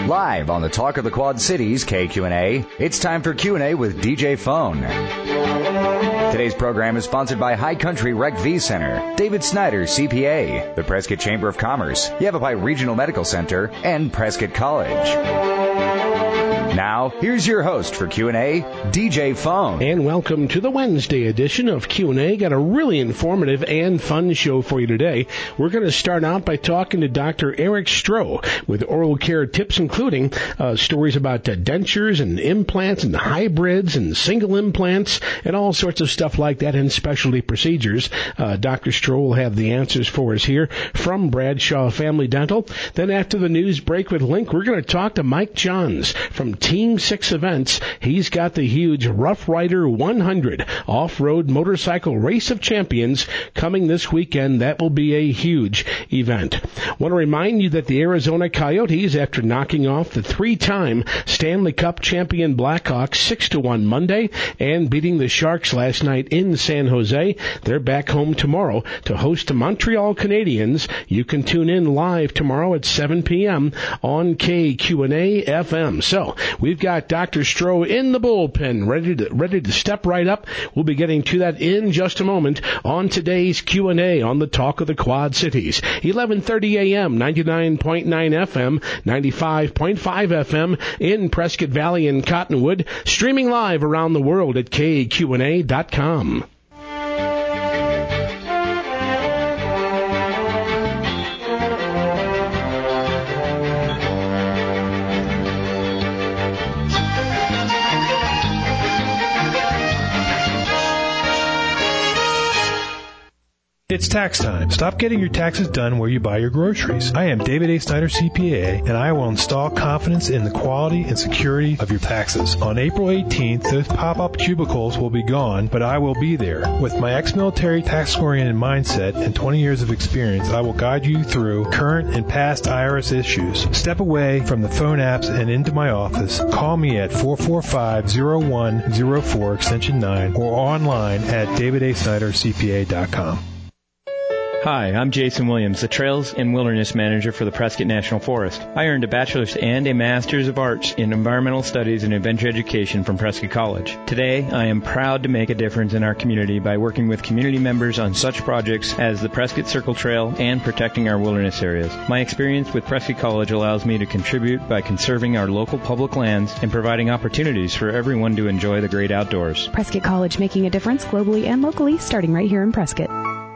Live on the Talk of the Quad Cities, KQNA, it's time for Q&A with DJ Phone. Today's program is sponsored by High Country Rec V Center, David Snyder, CPA, the Prescott Chamber of Commerce, Yavapai Regional Medical Center, and Prescott College. Now, here's your host for Q&A, DJ Phone. And welcome to the Wednesday edition of Q&A. Got a really informative and fun show for you today. We're going to start out by talking to Dr. Eric Stroh with oral care tips, including stories about dentures and implants and hybrids and single implants and all sorts of stuff like that and specialty procedures. Dr. Stroh will have the answers for us here from Bradshaw Family Dental. Then after the news break with Link, we're going to talk to Mike Johns from Team 6 Events. He's got the huge Rough Rider 100 off-road motorcycle race of champions coming this weekend. That will be a huge event. Want to remind you that the Arizona Coyotes, after knocking off the three-time Stanley Cup champion Blackhawks 6-1 Monday and beating the Sharks last night in San Jose, they're back home tomorrow to host the Montreal Canadiens. You can tune in live tomorrow at 7 p.m. on KQNA FM. So, we've got Dr. Stroh in the bullpen, ready to step right up. We'll be getting to that in just a moment on today's Q&A on the Talk of the Quad Cities. 11:30 a.m., 99.9 FM, 95.5 FM in Prescott Valley and Cottonwood, streaming live around the world at KQNA.com. It's tax time. Stop getting your taxes done where you buy your groceries. I am David A. Snyder, CPA, and I will install confidence in the quality and security of your taxes. On April 18th, those pop-up cubicles will be gone, but I will be there. With my ex-military tax-oriented mindset and 20 years of experience, I will guide you through current and past IRS issues. Step away from the phone apps and into my office. Call me at 445-0104 extension 9 or online at davidasnydercpa.com. Hi, I'm Jason Williams, the Trails and Wilderness Manager for the Prescott National Forest. I earned a bachelor's and a master's of arts in environmental studies and adventure education from Prescott College. Today, I am proud to make a difference in our community by working with community members on such projects as the Prescott Circle Trail and protecting our wilderness areas. My experience with Prescott College allows me to contribute by conserving our local public lands and providing opportunities for everyone to enjoy the great outdoors. Prescott College, making a difference globally and locally, starting right here in Prescott.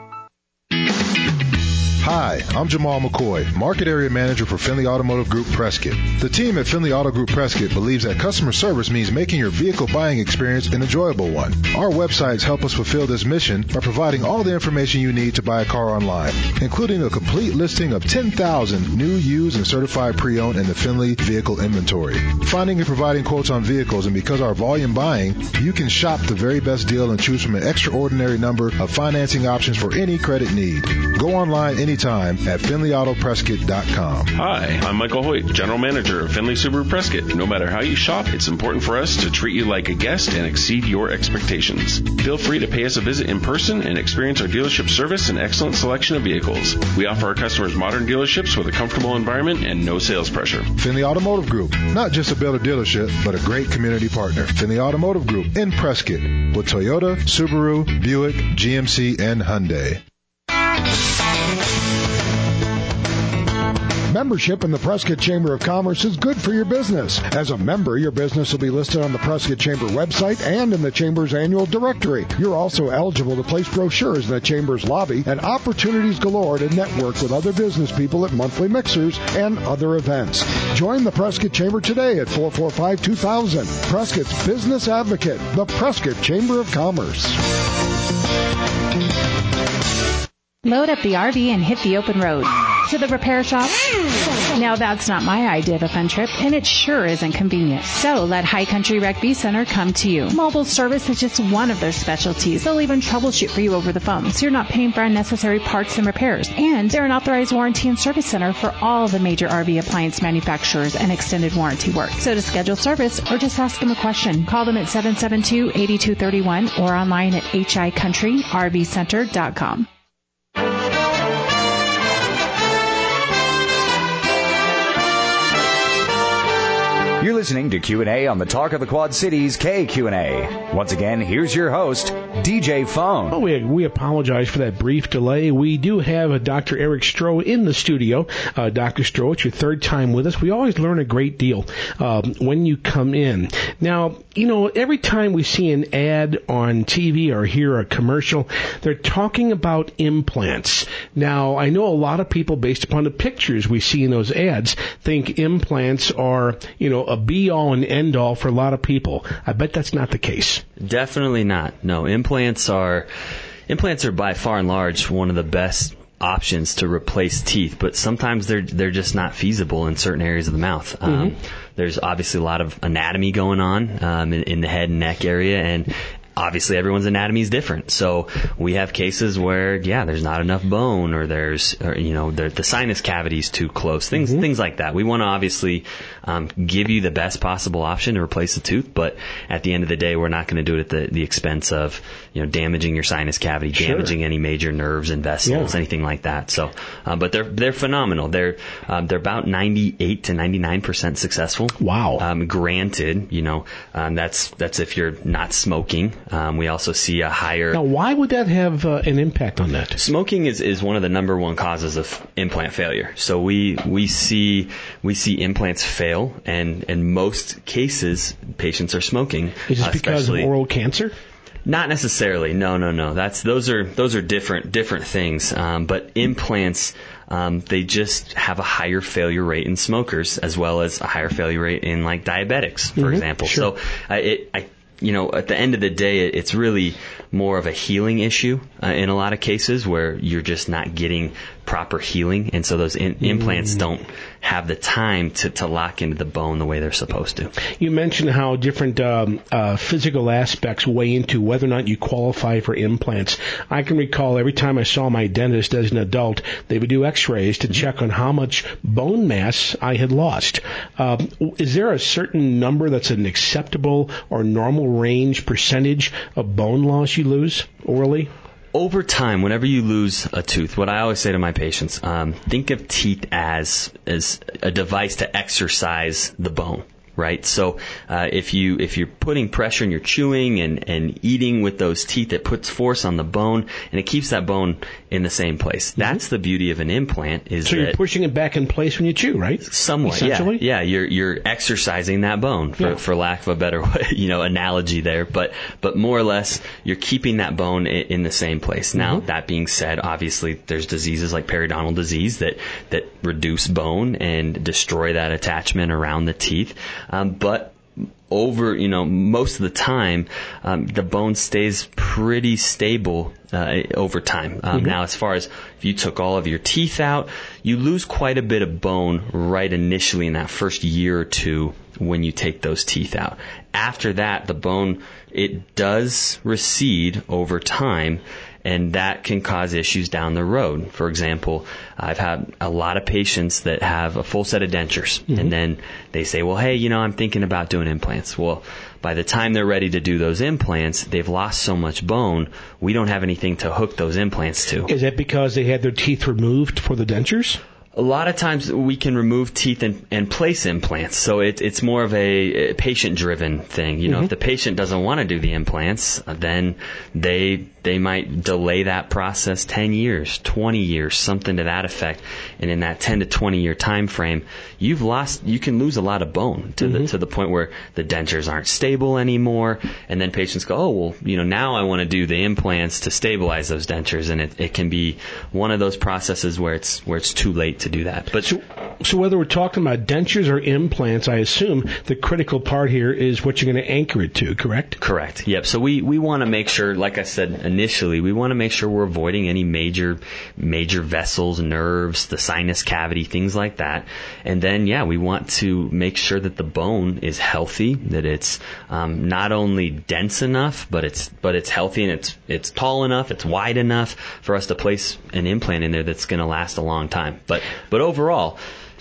Hi, I'm Jamal McCoy, Market Area Manager for Finley Automotive Group Prescott. The team at Finley Auto Group Prescott believes that customer service means making your vehicle buying experience an enjoyable one. Our websites help us fulfill this mission by providing all the information you need to buy a car online, including a complete listing of 10,000 new, used, and certified pre-owned in the Finley vehicle inventory. Finding and providing quotes on vehicles, and because our volume buying, you can shop the very best deal and choose from an extraordinary number of financing options for any credit need. Go online anytime at FinleyAutoPrescott.com. Hi, I'm Michael Hoyt, General Manager of Finley Subaru Prescott. No matter how you shop, it's important for us to treat you like a guest and exceed your expectations. Feel free to pay us a visit in person and experience our dealership service and excellent selection of vehicles. We offer our customers modern dealerships with a comfortable environment and no sales pressure. Finley Automotive Group, not just a builder dealership, but a great community partner. Finley Automotive Group in Prescott with Toyota, Subaru, Buick, GMC, and Hyundai. Membership in the Prescott Chamber of Commerce is good for your business. As a member, your business will be listed on the Prescott Chamber website and in the Chamber's annual directory. You're also eligible to place brochures in the Chamber's lobby and opportunities galore to network with other business people at monthly mixers and other events. Join the Prescott Chamber today at 445-2000. Prescott's Business Advocate, the Prescott Chamber of Commerce. Load up the RV and hit the open road. To the repair shop? Now that's not my idea of a fun trip, and it sure isn't convenient. So let High Country Rec V Center come to you. Mobile service is just one of their specialties. They'll even troubleshoot for you over the phone, so you're not paying for unnecessary parts and repairs. And they're an authorized warranty and service center for all the major RV appliance manufacturers and extended warranty work. So to schedule service or just ask them a question, call them at 772-8231 or online at hicountryrvcenter.com. You're listening to Q&A on the Talk of the Quad Cities KQNA. Once again, here's your host, DJ Phone. Oh, we apologize for that brief delay. We do have Dr. Eric Stroh in the studio. Dr. Stroh, it's your third time with us. We always learn a great deal when you come in. Now, every time we see an ad on TV or hear a commercial, they're talking about implants. Now, I know a lot of people, based upon the pictures we see in those ads, think implants are, a be-all and end-all for a lot of people. I bet that's not the case. Definitely not. No, implants are by far and large one of the best options to replace teeth, but sometimes they're just not feasible in certain areas of the mouth. There's obviously a lot of anatomy going on in the head and neck area, and obviously everyone's anatomy is different. So we have cases where, there's not enough bone, or the sinus cavity is too close, things like that. We want to obviously give you the best possible option to replace the tooth, but at the end of the day, we're not going to do it at the expense of, damaging your sinus cavity, damaging any major nerves and vessels, anything like that. So, but they're phenomenal. They're about 98 to 99% successful. Wow. Granted, that's if you're not smoking. We also see a higher... Now, why would that have an impact on that? Smoking is one of the number one causes of implant failure. So we see implants fail, and in most cases, patients are smoking. Is this because of oral cancer? Not necessarily. No. Those are different things. But implants, they just have a higher failure rate in smokers, as well as a higher failure rate in like diabetics, for example. Sure. So at the end of the day, it's really more of a healing issue in a lot of cases, where you're just not getting proper healing, and so those implants don't have the time to lock into the bone the way they're supposed to. You mentioned how different physical aspects weigh into whether or not you qualify for implants. I can recall every time I saw my dentist as an adult, they would do x-rays to check on how much bone mass I had lost. Is there a certain number that's an acceptable or normal range percentage of bone loss you lose orally? Over time, whenever you lose a tooth, what I always say to my patients, think of teeth as a device to exercise the bone, right? So if you're putting pressure and you're chewing and eating with those teeth, it puts force on the bone, and it keeps that bone in the same place. That's the beauty of an implant. So you're pushing it back in place when you chew, right? Somewhat, essentially? Yeah. You're exercising that bone, for lack of a better analogy there. But more or less, you're keeping that bone in the same place. Now, that being said, obviously there's diseases like periodontal disease that reduce bone and destroy that attachment around the teeth. But over, most of the time, the bone stays pretty stable over time. Now, as far as if you took all of your teeth out, you lose quite a bit of bone right initially in that first year or two when you take those teeth out. After that, the bone, it does recede over time, and that can cause issues down the road. For example, I've had a lot of patients that have a full set of dentures, and then they say, well, hey, I'm thinking about doing implants. Well, by the time they're ready to do those implants, they've lost so much bone, we don't have anything to hook those implants to. Is that because they had their teeth removed for the dentures? A lot of times we can remove teeth and place implants, so it's more of a patient-driven thing. If the patient doesn't want to do the implants, then they might delay that process 10 years, 20 years, something to that effect. And in that 10 to 20 year time frame, you can lose a lot of bone to the point where the dentures aren't stable anymore. And then patients go, oh, well, now I want to do the implants to stabilize those dentures. And it can be one of those processes where it's too late to do that. But so whether we're talking about dentures or implants, I assume the critical part here is what you're going to anchor it to, correct? Correct. Yep. So we want to make sure, like I said initially, we want to make sure we're avoiding any major vessels, nerves, the sinus cavity, things like that. And then, we want to make sure that the bone is healthy, that it's not only dense enough, but it's healthy, and it's tall enough, it's wide enough for us to place an implant in there that's going to last a long time. But overall,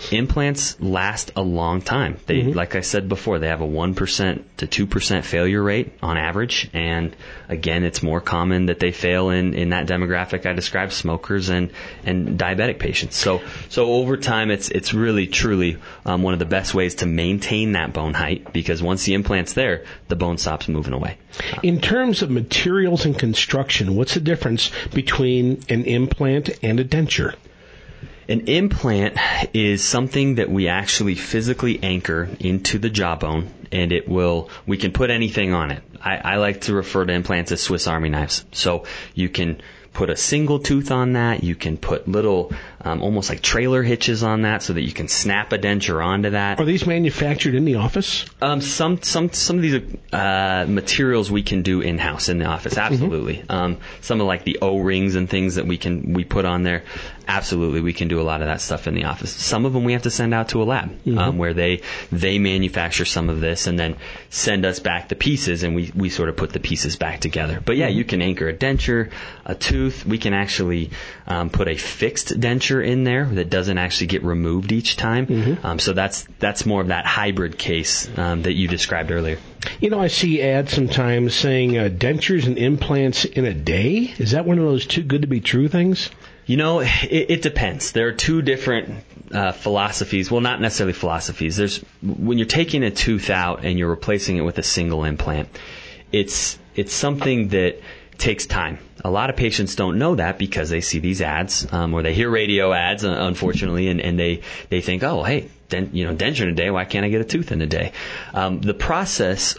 implants last a long time. They, like I said before, they have a 1% to 2% failure rate on average. And again, it's more common that they fail in that demographic I described, smokers and diabetic patients. So over time, it's really, truly one of the best ways to maintain that bone height, because once the implant's there, the bone stops moving away. In terms of materials and construction, what's the difference between an implant and a denture? An implant is something that we actually physically anchor into the jawbone, and we can put anything on it. I like to refer to implants as Swiss Army knives. So you can put a single tooth on that. You can put little, almost like trailer hitches on that, so that you can snap a denture onto that. Are these manufactured in the office? Some of these materials we can do in-house in the office, absolutely. Some of like the O-rings and things that we put on there, absolutely, we can do a lot of that stuff in the office. Some of them we have to send out to a lab where they manufacture some of this and then send us back the pieces, and we sort of put the pieces back together. But yeah, you can anchor a denture, a tooth. We can actually put a fixed denture in there that doesn't actually get removed each time. So that's more of that hybrid case that you described earlier. You know, I see ads sometimes saying dentures and implants in a day. Is that one of those too good to be true things? You know, it depends. There are two different philosophies. Well, not necessarily philosophies. When you're taking a tooth out and you're replacing it with a single implant, it's something that takes time. A lot of patients don't know that because they see these ads or they hear radio ads, unfortunately, and they think, oh, hey, denture in a day. Why can't I get a tooth in a day? The process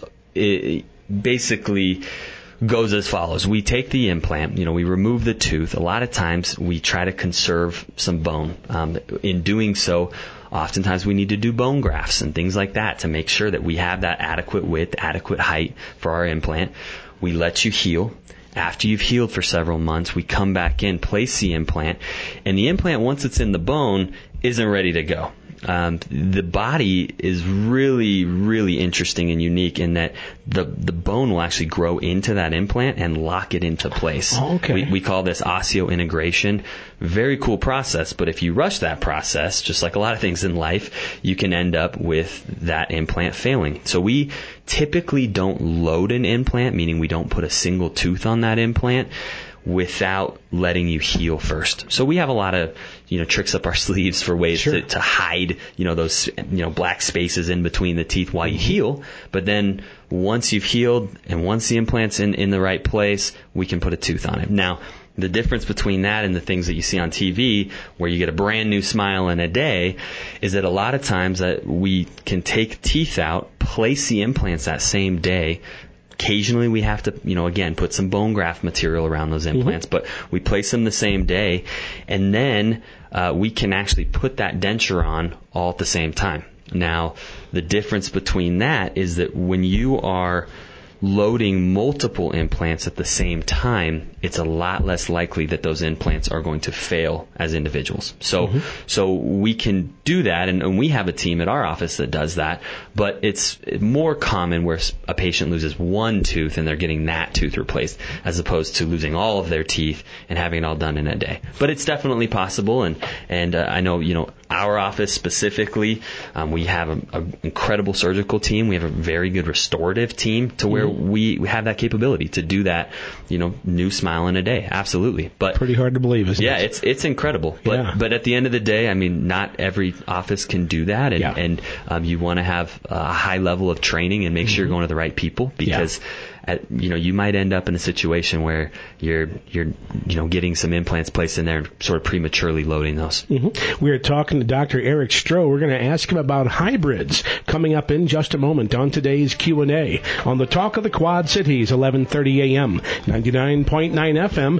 basically goes as follows. We take the implant, we remove the tooth. A lot of times we try to conserve some bone. In doing so, oftentimes we need to do bone grafts and things like that to make sure that we have that adequate width, adequate height for our implant. We let you heal. After you've healed for several months, we come back in, place the implant, and the implant, once it's in the bone, isn't ready to go. The body is really, really interesting and unique in that the bone will actually grow into that implant and lock it into place. Oh, okay. We call this osseointegration. Very cool process, but if you rush that process, just like a lot of things in life, you can end up with that implant failing. So we typically don't load an implant, meaning we don't put a single tooth on that implant without letting you heal first. So we have a lot of, tricks up our sleeves for ways to hide, those, black spaces in between the teeth while you heal. But then once you've healed and once the implant's in the right place, we can put a tooth on it. Now, the difference between that and the things that you see on TV where you get a brand new smile in a day is that a lot of times that we can take teeth out, place the implants that same day. Occasionally we have to, again, put some bone graft material around those implants, but we place them the same day, and then we can actually put that denture on all at the same time. Now, the difference between that is that when you are loading multiple implants at the same time, it's a lot less likely that those implants are going to fail as individuals. So we can do that, and we have a team at our office that does that, but it's more common where a patient loses one tooth and they're getting that tooth replaced as opposed to losing all of their teeth and having it all done in a day. But it's definitely possible, and I know, our office specifically, we have an incredible surgical team. We have a very good restorative team to where we have that capability to do that, new smile in a day. Absolutely. But pretty hard to believe, isn't it? Yeah, it's incredible. But at the end of the day, not every office can do that, and you want to have a high level of training and make sure you're going to the right people, because you might end up in a situation where you're getting some implants placed in there and sort of prematurely loading those. We are talking to Dr. Eric Stroh. We're going to ask him about hybrids coming up in just a moment on today's Q&A on the Talk of the Quad Cities, 11:30 a.m., 99.9 FM,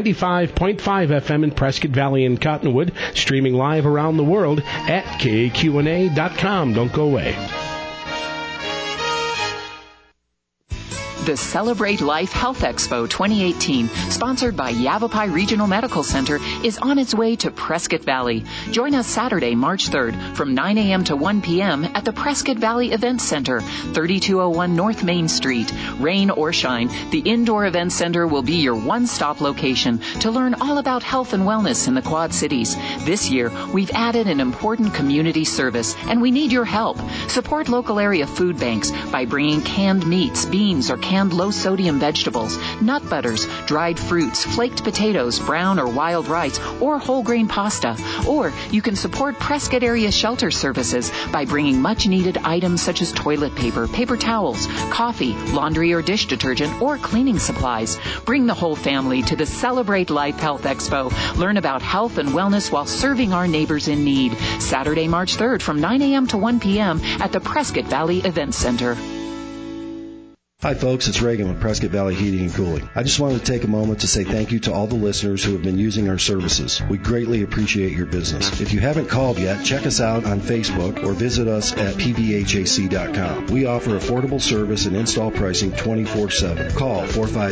95.5 FM in Prescott Valley and Cottonwood, streaming live around the world at KQNA.com. Don't go away. The Celebrate Life Health Expo 2018, sponsored by Yavapai Regional Medical Center, is on its way to Prescott Valley. Join us Saturday, March 3rd from 9 a.m. to 1 p.m. at the Prescott Valley Event Center, 3201 North Main Street. Rain or shine, the Indoor Event Center will be your one-stop location to learn all about health and wellness in the Quad Cities. This year, we've added an important community service, and we need your help. Support local area food banks by bringing canned meats, beans, or canned low-sodium vegetables, nut butters, dried fruits, flaked potatoes, brown or wild rice, or whole grain pasta. Or you can support Prescott area shelter services by bringing much-needed items such as toilet paper, paper towels, coffee, laundry or dish detergent, or cleaning supplies. Bring the whole family to the Celebrate Life Health Expo. Learn about health and wellness while serving our neighbors in need. Saturday, March 3rd from 9 a.m. to 1 p.m. at the Prescott Valley Event Center. Hi folks, it's Reagan with Prescott Valley Heating and Cooling. I just wanted to take a moment to say thank you to all the listeners who have been using our services. We greatly appreciate your business. If you haven't called yet, check us out on Facebook or visit us at pbhac.com. We offer affordable service and install pricing 24/7. Call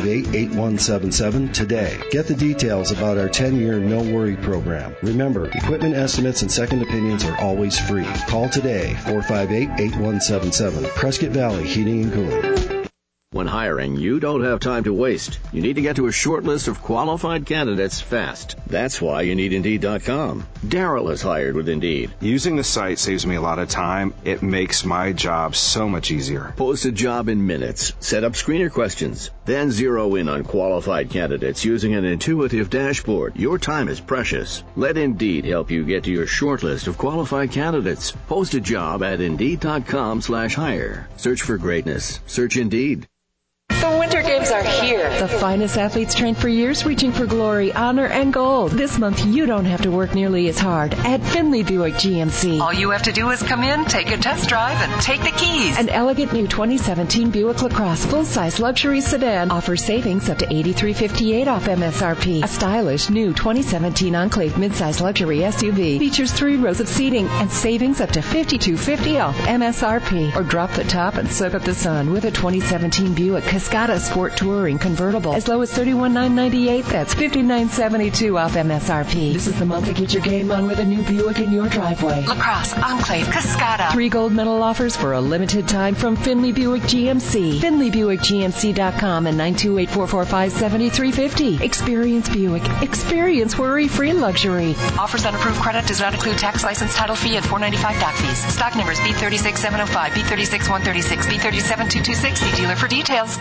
458-8177 today. Get the details about our 10-year No Worry program. Remember, equipment estimates and second opinions are always free. Call today, 458-8177. Prescott Valley Heating and Cooling. When hiring, you don't have time to waste. You need to get to a short list of qualified candidates fast. That's why you need Indeed.com. Daryl is hired with Indeed. Using the site saves me a lot of time. It makes my job so much easier. Post a job in minutes. Set up screener questions. Then zero in on qualified candidates using an intuitive dashboard. Your time is precious. Let Indeed help you get to your short list of qualified candidates. Post a job at Indeed.com/hire. Search for greatness. Search Indeed. The Winter Games are here. The finest athletes trained for years reaching for glory, honor, and gold. This month, you don't have to work nearly as hard at Finley Buick GMC. All you have to do is come in, take a test drive, and take the keys. An elegant new 2017 Buick LaCrosse full-size luxury sedan offers savings up to $83.58 off MSRP. A stylish new 2017 Enclave midsize luxury SUV features 3 rows of seating and savings up to $52.50 off MSRP. Or drop the top and soak up the sun with a 2017 Buick Cascada Sport Touring convertible as low as $31,998. That's $59.72 off MSRP. This is the month to get your game on with a new Buick in your driveway. LaCrosse, Enclave, Cascada. 3 gold medal offers for a limited time from Finley Buick GMC. FinleyBuickGMC.com and 928-445-7350. Experience Buick. Experience worry-free luxury. Offers on approved credit does not include tax, license, title fee, and $495 doc fees. Stock numbers B36705, B36136, B37226. See dealer for details.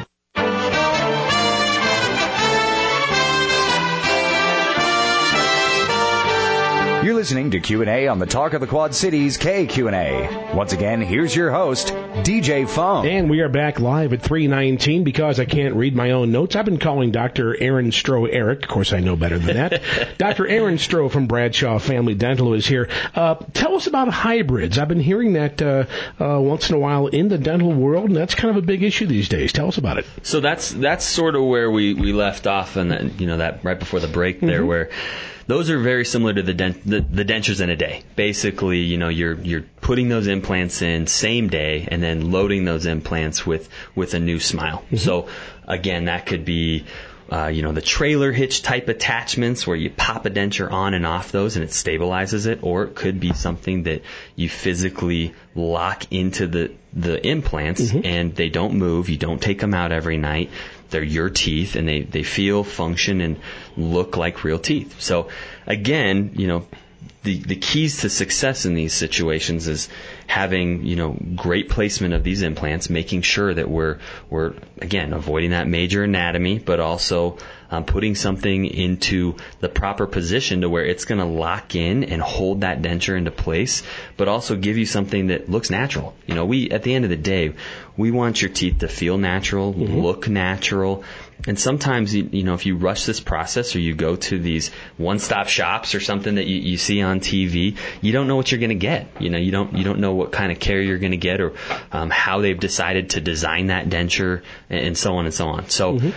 You're listening to Q&A on the Talk of the Quad Cities KQNA. Once again, here's your host, DJ Phone. And we are back live at 3:19 because I can't read my own notes. I've been calling Dr. Aaron Stroh Eric. Of course, I know better than that. Dr. Aaron Stroh from Bradshaw Family Dental is here. Tell us about hybrids. I've been hearing that once in a while in the dental world, and that's kind of a big issue these days. Tell us about it. So that's sort of where we left off, and that right before the break there, where those are very similar to the dentures in a day. Basically, you're putting those implants in same day and then loading those implants with a new smile. Mm-hmm. So again, that could be the trailer hitch type attachments where you pop a denture on and off those and it stabilizes it, or it could be something that you physically lock into the implants and they don't move. You don't take them out every night. They're your teeth, and they feel, function, and look like real teeth. So, again, the keys to success in these situations is having, great placement of these implants, making sure that we're again, avoiding that major anatomy, but also putting something into the proper position to where it's going to lock in and hold that denture into place, but also give you something that looks natural. At the end of the day, we want your teeth to feel natural, look natural. And sometimes, if you rush this process or you go to these one-stop shops or something that you see on TV, you don't know what you're going to get. You don't know what kind of care you're going to get, or how they've decided to design that denture, and so on and so on. So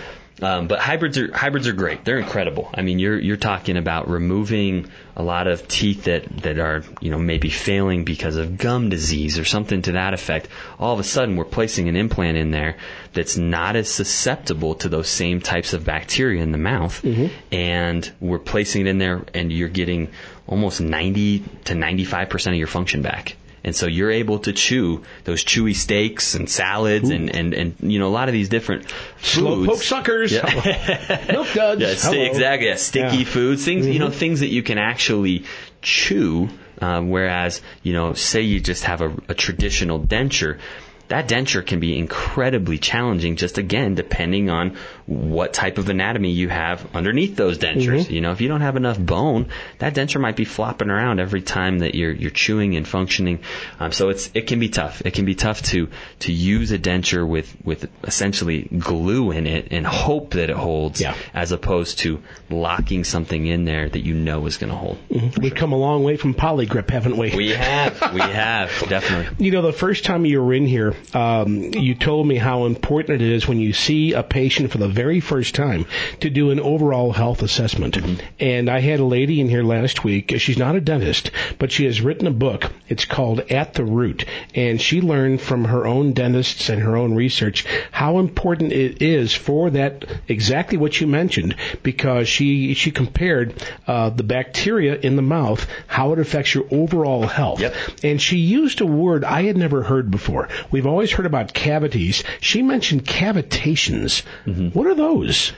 But hybrids are great. They're incredible. I mean, you're talking about removing a lot of teeth that are, maybe failing because of gum disease or something to that effect. All of a sudden, we're placing an implant in there that's not as susceptible to those same types of bacteria in the mouth. And we're placing it in there, and you're getting almost 90 to 95% of your function back. And so you're able to chew those chewy steaks and salads and a lot of these different foods. Slowpoke suckers. Yeah. Milk duds. Exactly. Yeah. Sticky foods. Things, things that you can actually chew. Whereas, say you just have a traditional denture. That denture can be incredibly challenging, just again, depending on what type of anatomy you have underneath those dentures. If you don't have enough bone, that denture might be flopping around every time that you're chewing and functioning. So it can be tough. It can be tough to use a denture with essentially glue in it and hope that it holds, as opposed to locking something in there that is going to hold. We've come a long way from Polygrip, haven't we? We have, definitely. The first time you were in here, you told me how important it is when you see a patient for the very first time to do an overall health assessment. And I had a lady in here last week. She's not a dentist, but she has written a book. It's called At the Root. And she learned from her own dentists and her own research how important it is for that, exactly what you mentioned, because she compared the bacteria in the mouth, how it affects your overall health. And she used a word I had never heard before. We've always heard about cavities. She mentioned cavitations. What are those?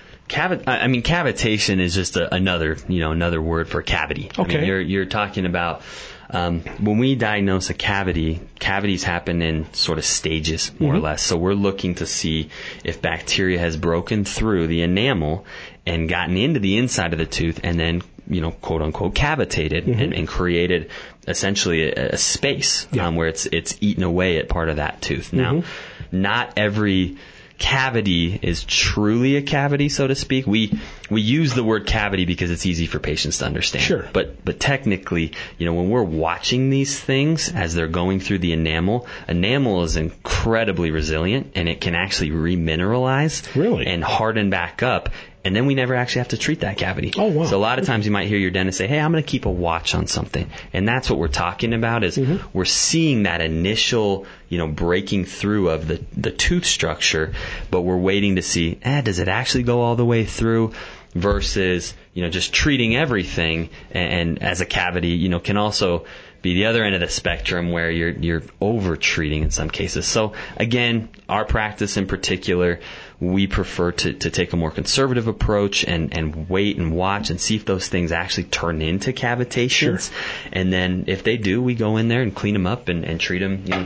Cavitation is just another word for cavity. Okay. I mean, you're talking about when we diagnose a cavity, cavities happen in sort of stages, more or less. So we're looking to see if bacteria has broken through the enamel and gotten into the inside of the tooth, and then quote unquote cavitated and created essentially a space where it's eaten away at part of that tooth. Now, not every cavity is truly a cavity, so to speak. We use the word cavity because it's easy for patients to understand. Sure. But technically, when we're watching these things as they're going through the enamel is incredibly resilient, and it can actually remineralize and harden back up. And then we never actually have to treat that cavity. Oh, wow. So a lot of times you might hear your dentist say, hey, I'm going to keep a watch on something. And that's what we're talking about is we're seeing that initial, breaking through of the tooth structure, but we're waiting to see, does it actually go all the way through versus, just treating everything and as a cavity, can also be the other end of the spectrum where you're over treating in some cases. So again, our practice in particular, we prefer to take a more conservative approach and wait and watch and see if those things actually turn into cavitations. Sure. And then if they do, we go in there and clean them up and treat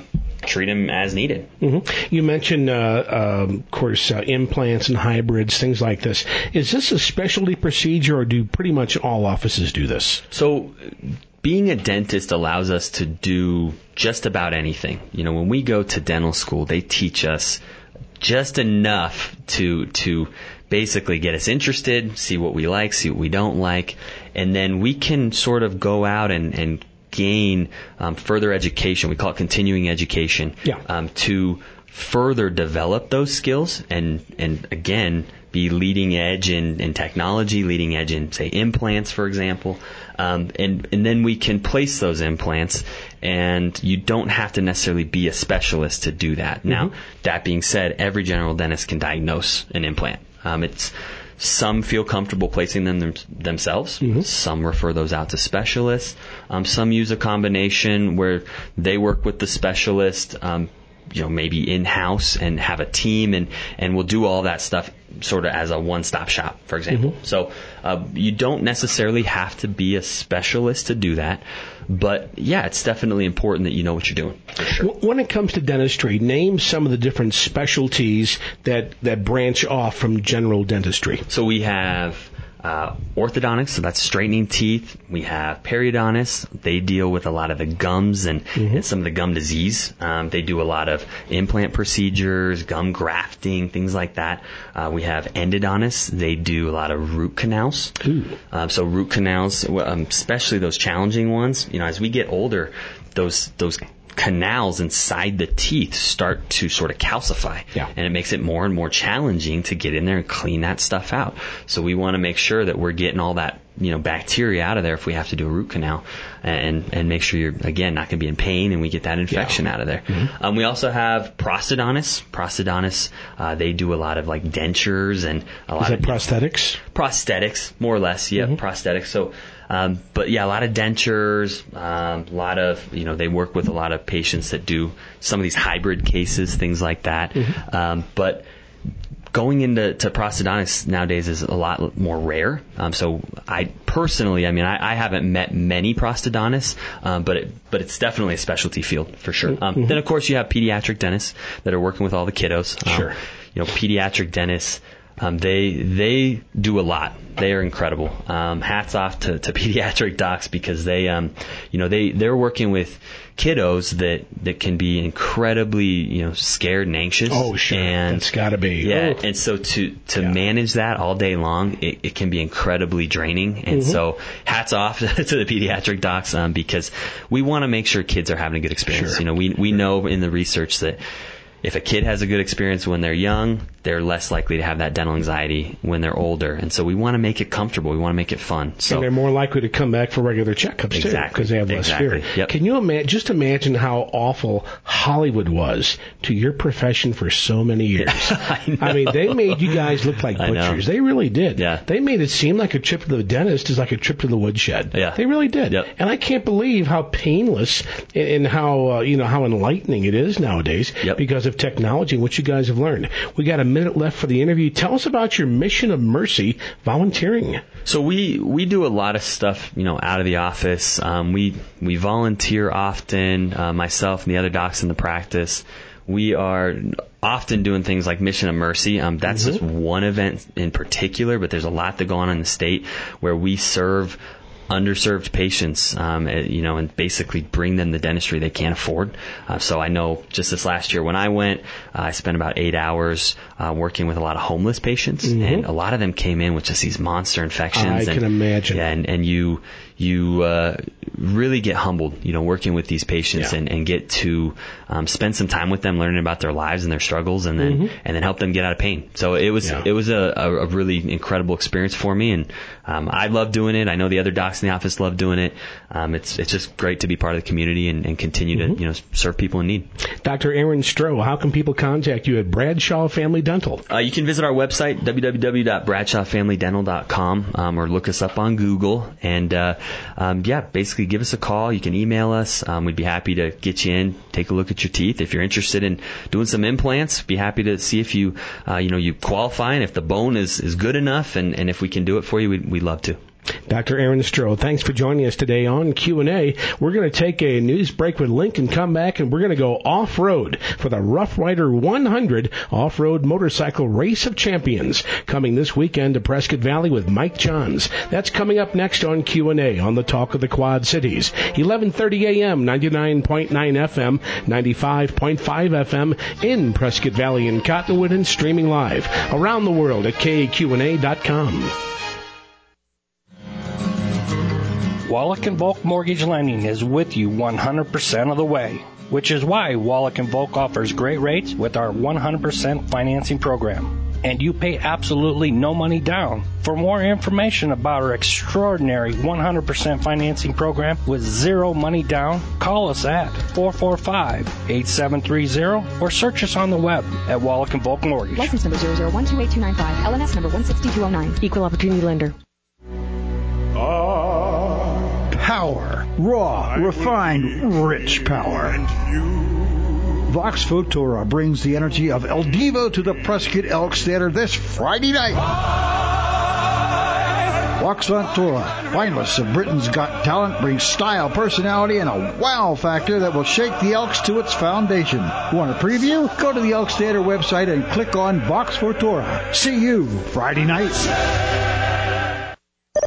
them as needed. You mentioned, of course, implants and hybrids, things like this. Is this a specialty procedure, or do pretty much all offices do this? So being a dentist allows us to do just about anything. When we go to dental school, they teach us just enough to basically get us interested, see what we like, see what we don't like, and then we can sort of go out and gain further education. We call it continuing education, to further develop those skills and again, be leading edge in technology, leading edge in, say, implants, for example. And then we can place those implants, and you don't have to necessarily be a specialist to do that. Now, that being said, every general dentist can diagnose an implant. Some feel comfortable placing them themselves. Some refer those out to specialists. Some use a combination where they work with the specialist, maybe in-house and have a team and we'll do all that stuff sort of as a one-stop shop, for example. So you don't necessarily have to be a specialist to do that. But, yeah, it's definitely important that you know what you're doing. For sure. When it comes to dentistry, name some of the different specialties that branch off from general dentistry. So we have orthodontics, so that's straightening teeth. We have periodontists. They deal with a lot of the gums and some of the gum disease. They do a lot of implant procedures, gum grafting, things like that. We have endodontists. They do a lot of root canals. So root canals, especially those challenging ones, as we get older, those canals inside the teeth start to sort of calcify. And it makes it more and more challenging to get in there and clean that stuff out. So we want to make sure that we're getting all that, bacteria out of there if we have to do a root canal, and make sure you're, again, not going to be in pain and we get that infection out of there. We also have prosthodontists. Prosthodontists, they do a lot of like dentures and a lot of prosthetics? Prosthetics, more or less. Yeah, prosthetics. So, but yeah, a lot of dentures, a lot of, they work with a lot of patients that do some of these hybrid cases, things like that. But going into prosthodontics nowadays is a lot more rare. So I personally, I haven't met many prosthodontists, but it's definitely a specialty field for sure. Then of course you have pediatric dentists that are working with all the kiddos. Pediatric dentists, they do a lot. They are incredible. Hats off to pediatric docs, because they're working with kiddos that can be incredibly, scared and anxious. Oh, sure. And it's got to be. Yeah. And so to manage that all day long, it can be incredibly draining. And so hats off to the pediatric docs, because we want to make sure kids are having a good experience. Sure. We know in the research that if a kid has a good experience when they're young, they're less likely to have that dental anxiety when they're older. And so we want to make it comfortable. We want to make it fun. So, and they're more likely to come back for regular checkups, too, because they have less fear. Yep. Can you imagine how awful Hollywood was to your profession for so many years? I mean, they made you guys look like butchers. They really did. Yeah. They made it seem like a trip to the dentist is like a trip to the woodshed. Yeah. They really did. Yep. And I can't believe how painless and how how enlightening it is nowadays because of technology and what you guys have learned. We got a minute left for the interview. Tell us about your Mission of Mercy volunteering. So we do a lot of stuff, out of the office. We volunteer often, myself and the other docs in the practice. We are often doing things like Mission of Mercy. That's just one event in particular, but there's a lot that go on in the state where we serve underserved patients, and basically bring them the dentistry they can't afford. So I know just this last year when I went, I spent about 8 hours working with a lot of homeless patients, and a lot of them came in with just these monster infections. I can imagine. Yeah, and you really get humbled, working with these patients and get to spend some time with them, learning about their lives and their struggles, and then help them get out of pain. So it was a really incredible experience for me, and I love doing it. I know the other docs in the office love doing it. It's just great to be part of the community and continue to serve people in need. Dr. Aaron Stroh, how can people contact you at Bradshaw Family Dental? You can visit our website, www.bradshawfamilydental.com, or look us up on Google, and basically give us a call. You can email us. We'd be happy to get you in, take a look at your teeth. If you're interested in doing some implants, be happy to see if you you qualify and if the bone is good enough, and if we can do it for you, we'd love to. Dr. Aaron Stroh, thanks for joining us today on Q&A. We're going to take a news break with Link and come back, and we're going to go off-road for the Rough Rider 100 Off-Road Motorcycle Race of Champions, coming this weekend to Prescott Valley with Mike Johns. That's coming up next on Q&A on the Talk of the Quad Cities. 11:30 a.m., 99.9 FM, 95.5 FM in Prescott Valley and Cottonwood, and streaming live around the world at KQNA.com. Wallach & Volk Mortgage Lending is with you 100% of the way, which is why Wallach & Volk offers great rates with our 100% financing program. And you pay absolutely no money down. For more information about our extraordinary 100% financing program with zero money down, call us at 445-8730 or search us on the web at Wallach & Volk Mortgage. License number 0012825, LNS number 16209, Equal Opportunity Lender. Power. Raw, refined, rich power. Vox Futura brings the energy of El Divo to the Prescott Elks Theater this Friday night. Vox Futura, finalists of Britain's Got Talent, brings style, personality, and a wow factor that will shake the Elks to its foundation. Want a preview? Go to the Elks Theater website and click on Vox Futura. See you Friday night. You're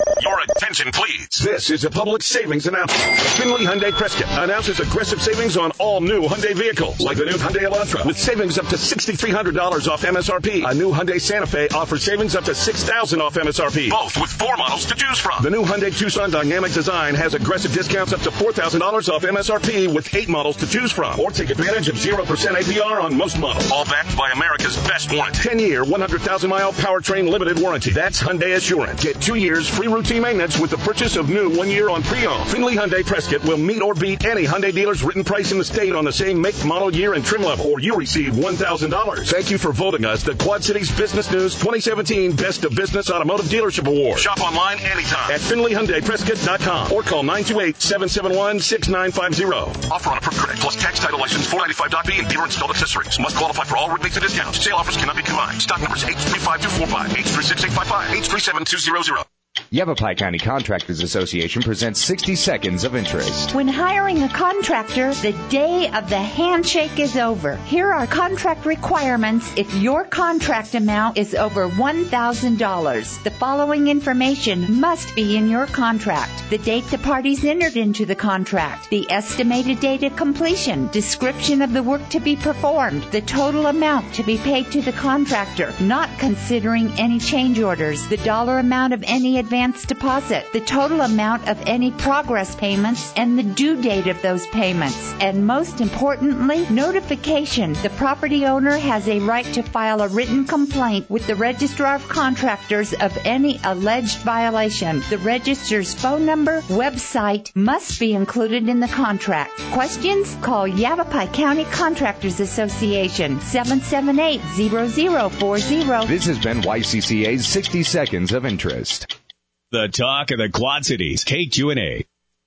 attention, please. This is a public savings announcement. Finley Hyundai Prescott announces aggressive savings on all new Hyundai vehicles, like the new Hyundai Elantra, with savings up to $6,300 off MSRP. A new Hyundai Santa Fe offers savings up to $6,000 off MSRP, both with 4 models to choose from. The new Hyundai Tucson Dynamic Design has aggressive discounts up to $4,000 off MSRP with 8 models to choose from. Or take advantage of 0% APR on most models. All backed by America's best warranty. 10-year, 100,000-mile powertrain limited warranty. That's Hyundai Assurance. Get 2 years free routine maintenance with the purchase of new 1 year on pre-owned. Finley Hyundai Prescott will meet or beat any Hyundai dealer's written price in the state on the same make, model, year, and trim level, or you receive $1,000. Thank you for voting us the Quad Cities Business News 2017 Best of Business Automotive Dealership Award. Shop online anytime at FinleyHyundaiPrescott.com or call 928-771-6950. Offer on approved credit plus tax title license 495.B and dealer installed accessories. Must qualify for all rebates and discounts. Sale offers cannot be combined. Stock numbers H35245, H36855, H37200. Yavapai County Contractors Association presents 60 Seconds of Interest. When hiring a contractor, the day of the handshake is over. Here are contract requirements if your contract amount is over $1,000. The following information must be in your contract. The date the parties entered into the contract, the estimated date of completion, description of the work to be performed, the total amount to be paid to the contractor, not considering any change orders, the dollar amount of any advance deposit, the total amount of any progress payments, and the due date of those payments. And most importantly, notification. The property owner has a right to file a written complaint with the Registrar of Contractors of any alleged violation. The registrar's phone number, website must be included in the contract. Questions? Call Yavapai County Contractors Association, 778-0040. This has been YCCA's 60 Seconds of Interest. The talk of the Quad Cities, KQNA.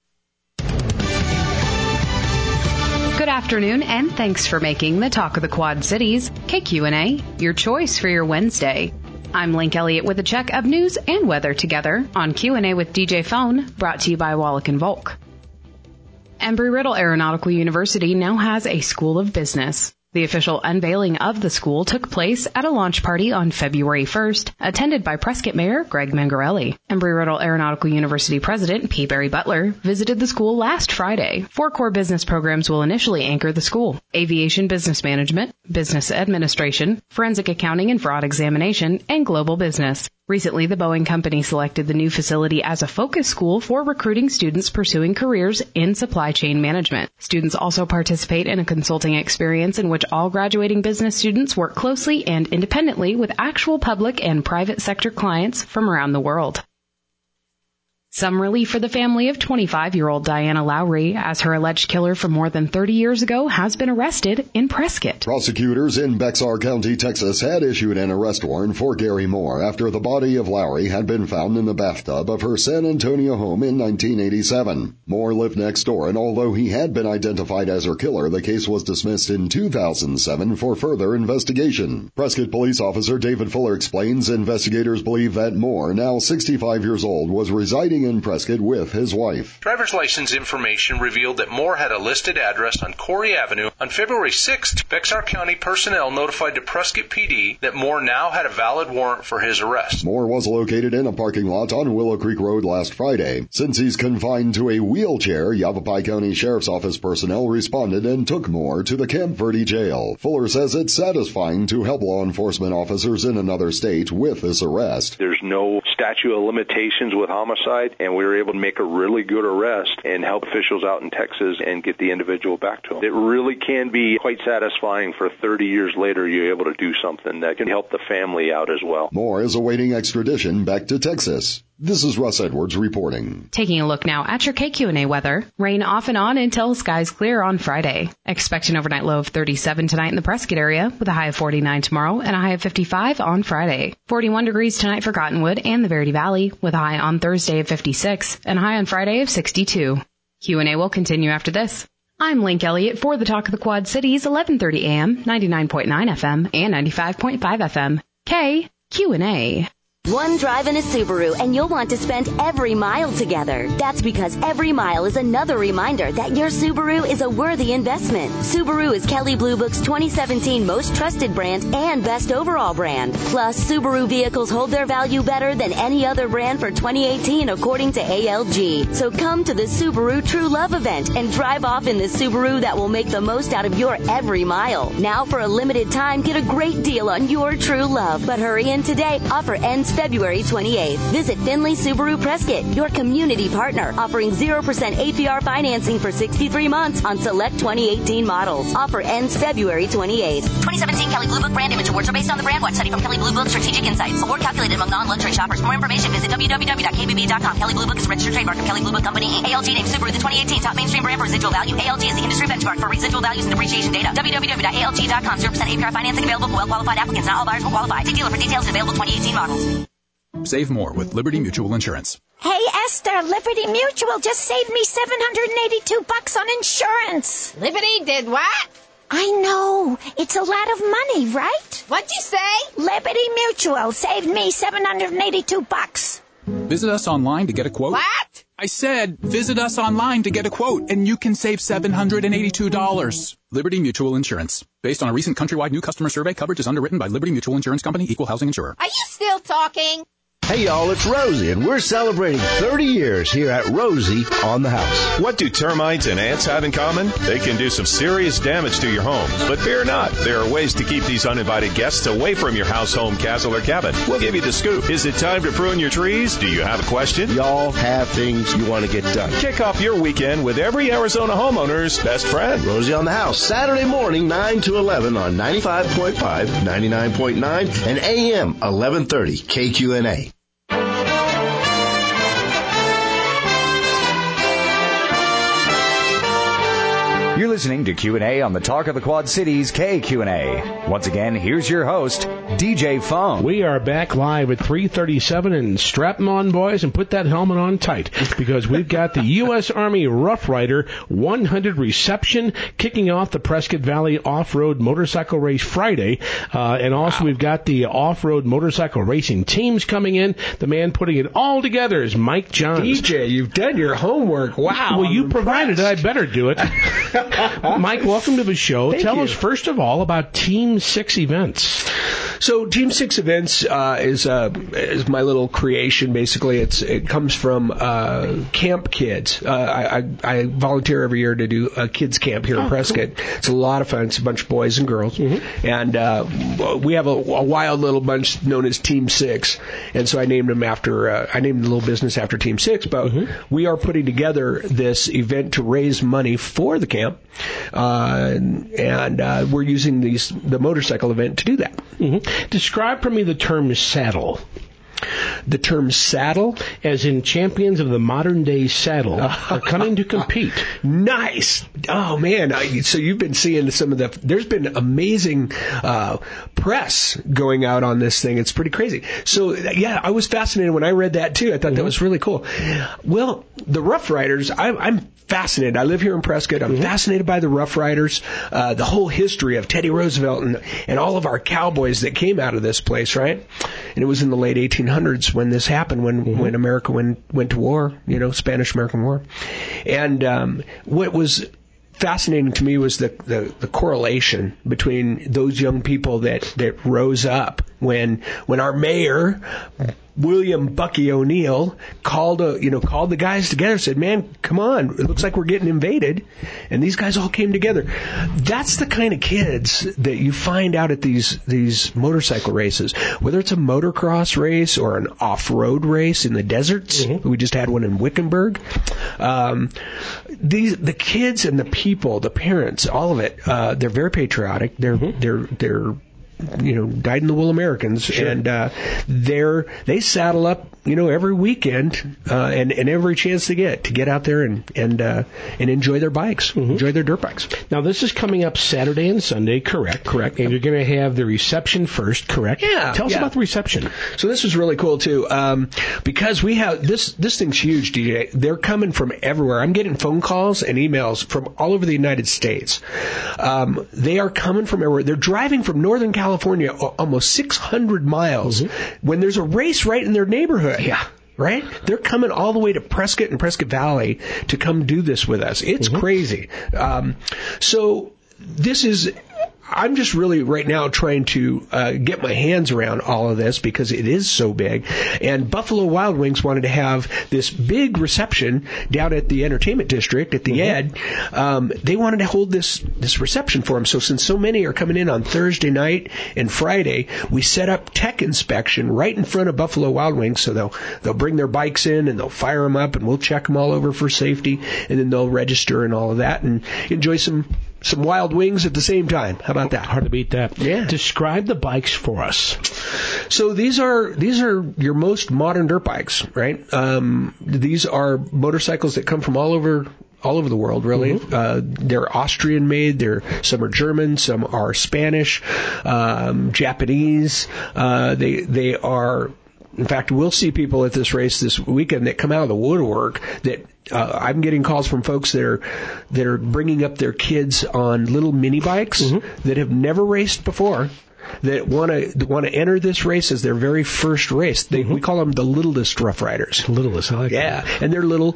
Good afternoon, and thanks for making the talk of the Quad Cities, KQNA, your choice for your Wednesday. I'm Link Elliott with a check of news and weather together on Q&A with DJ Phone, brought to you by Wallach & Volk. Embry-Riddle Aeronautical University now has a School of Business. The official unveiling of the school took place at a launch party on February 1st, attended by Prescott Mayor Greg Mangarelli. Embry-Riddle Aeronautical University President P. Barry Butler visited the school last Friday. 4 core business programs will initially anchor the school: Aviation Business Management, Business Administration, Forensic Accounting and Fraud Examination, and Global Business. Recently, the Boeing Company selected the new facility as a focus school for recruiting students pursuing careers in supply chain management. Students also participate in a consulting experience in which all graduating business students work closely and independently with actual public and private sector clients from around the world. Some relief for the family of 25-year-old Diana Lowry, as her alleged killer from more than 30 years ago has been arrested in Prescott. Prosecutors in Bexar County, Texas, had issued an arrest warrant for Gary Moore after the body of Lowry had been found in the bathtub of her San Antonio home in 1987. Moore lived next door, and although he had been identified as her killer, the case was dismissed in 2007 for further investigation. Prescott police officer David Fuller explains investigators believe that Moore, now 65 years old, was residing in Prescott with his wife. Driver's license information revealed that Moore had a listed address on Corey Avenue. On February 6th, Bexar County personnel notified the Prescott PD that Moore now had a valid warrant for his arrest. Moore was located in a parking lot on Willow Creek Road last Friday. Since he's confined to a wheelchair, Yavapai County Sheriff's Office personnel responded and took Moore to the Camp Verde jail. Fuller says it's satisfying to help law enforcement officers in another state with this arrest. There's no statute of limitations with homicide, and we were able to make a really good arrest and help officials out in Texas and get the individual back to him. It really can be quite satisfying for 30 years later you're able to do something that can help the family out as well. Moore is awaiting extradition back to Texas. This is Russ Edwards reporting. Taking a look now at your KQNA weather. Rain off and on until skies clear on Friday. Expect an overnight low of 37 tonight in the Prescott area with a high of 49 tomorrow and a high of 55 on Friday. 41 degrees tonight for Cottonwood and the Verde Valley with a high on Thursday of 56 and a high on Friday of 62. Q&A will continue after this. I'm Link Elliott for the Talk of the Quad Cities, 1130 AM, 99.9 FM, and 95.5 FM. KQNA. One drive in a Subaru and you'll want to spend every mile together. That's because every mile is another reminder that your Subaru is a worthy investment. Subaru is Kelley Blue Book's 2017 Most Trusted Brand and Best Overall Brand. Plus, Subaru vehicles hold their value better than any other brand for 2018 according to ALG. So come to the Subaru True Love event and drive off in the Subaru that will make the most out of your every mile. Now for a limited time, get a great deal on your True Love. But hurry in today. Offer ends February 28th. Visit Finley Subaru Prescott, your community partner, offering 0% APR financing for 63 months on select 2018 models. Offer ends February 28th. 2017 Kelley Blue Book brand image awards are based on the brand watch study from Kelley Blue Book Strategic Insights. Award calculated among non-luxury shoppers. For more information, visit www.kbb.com. Kelley Blue Book is a registered trademark of Kelley Blue Book Company, Inc. ALG named Subaru the 2018 top mainstream brand for residual value. ALG is the industry benchmark for residual values and depreciation data. www.alg.com. 0% APR financing available for well-qualified applicants. Not all buyers will qualify. See dealer for details. Available 2018 models. Save more with Liberty Mutual Insurance. Hey, Esther, Liberty Mutual just saved me $782 on insurance. Liberty did what? I know. It's a lot of money, right? What'd you say? Liberty Mutual saved me $782. Visit us online to get a quote. What? I said, visit us online to get a quote, and you can save $782. Liberty Mutual Insurance. Based on a recent countrywide new customer survey, coverage is underwritten by Liberty Mutual Insurance Company, Equal Housing Insurer. Are you still talking? Hey y'all, it's Rosie, and we're celebrating 30 years here at Rosie on the House. What do termites and ants have in common? They can do some serious damage to your home. But fear not, there are ways to keep these uninvited guests away from your house, home, castle, or cabin. We'll give you the scoop. Is it time to prune your trees? Do you have a question? Y'all have things you want to get done. Kick off your weekend with every Arizona homeowner's best friend. Rosie on the House, Saturday morning, 9 to 11 on 95.5, 99.9, and AM 1130 KQNA. You're listening to Q&A on the Talk of the Quad Cities KQNA. Once again, here's your host, DJ Phone. We are back live at 3:37, and strap them on, boys, and put that helmet on tight, because we've got the U.S. Army Rough Rider 100 reception kicking off the Prescott Valley Off-Road Motorcycle Race Friday. And also we've got the off-road motorcycle racing teams coming in. The man putting it all together is Mike Johns. DJ, you've done your homework. Wow. Well, you provided it. I better do it. Mike, welcome to the show. Tell us, first of all, about Team 6 events. So Team 6 events is my little creation. Basically, it comes from camp kids. I volunteer every year to do a kids camp here in Prescott. Cool. It's a lot of fun. It's a bunch of boys and girls, and we have a wild little bunch known as Team 6. And so I named them after I named the little business after Team 6. But we are putting together this event to raise money for the camp, and we're using the motorcycle event to do that. Describe for me the term saddle. The term saddle? As in champions of the modern day saddle are coming to compete. Nice. Oh, man. So you've been seeing some of there's been amazing press going out on this thing. It's pretty crazy. So, yeah, I was fascinated when I read that, too. I thought that was really cool. Well, the Rough Riders, I'm fascinated. I live here in Prescott. I'm fascinated by the Rough Riders, the whole history of Teddy Roosevelt and all of our cowboys that came out of this place, right? And it was in the late 1800s when this happened, when America went to war, Spanish-American War. And what was fascinating to me was the correlation between those young people that rose up when our mayor, William Bucky O'Neill, called the guys together and said, man, come on, it looks like we're getting invaded. And these guys all came together. That's the kind of kids that you find out at these motorcycle races, whether it's a motocross race or an off-road race in the deserts. We just had one in Wickenburg. The kids and the people, the parents, all of it, they're very patriotic. They're dyed-in-the-wool Americans, sure. And they saddle up, every weekend and every chance they get out there and enjoy their bikes, enjoy their dirt bikes. Now, this is coming up Saturday and Sunday, correct? And you're going to have the reception first, correct? Yeah. Tell us about the reception. So this was really cool too, because we have this thing's huge, DJ. They're coming from everywhere. I'm getting phone calls and emails from all over the United States. They are coming from everywhere. They're driving from Northern California California almost 600 miles when there's a race right in their neighborhood. Yeah. Right? They're coming all the way to Prescott and Prescott Valley to come do this with us. It's crazy. So this is... I'm just really right now trying to get my hands around all of this because it is so big. And Buffalo Wild Wings wanted to have this big reception down at the Entertainment District at the Ed. They wanted to hold this reception for them. So since so many are coming in on Thursday night and Friday, we set up tech inspection right in front of Buffalo Wild Wings. So they'll bring their bikes in and they'll fire them up and we'll check them all over for safety. And then they'll register and all of that and enjoy some wild wings at the same time. How about that? Hard to beat that. Yeah. Describe the bikes for us. So these are your most modern dirt bikes, right? These are motorcycles that come from all over the world, really. They're Austrian made. Some are German, some are Spanish, Japanese. They are. In fact, we'll see people at this race this weekend that come out of the woodwork that I'm getting calls from folks that are bringing up their kids on little mini bikes that have never raced before, that want to enter this race as their very first race. We call them the littlest Rough Riders. Littlest, I like that. Yeah, and they're little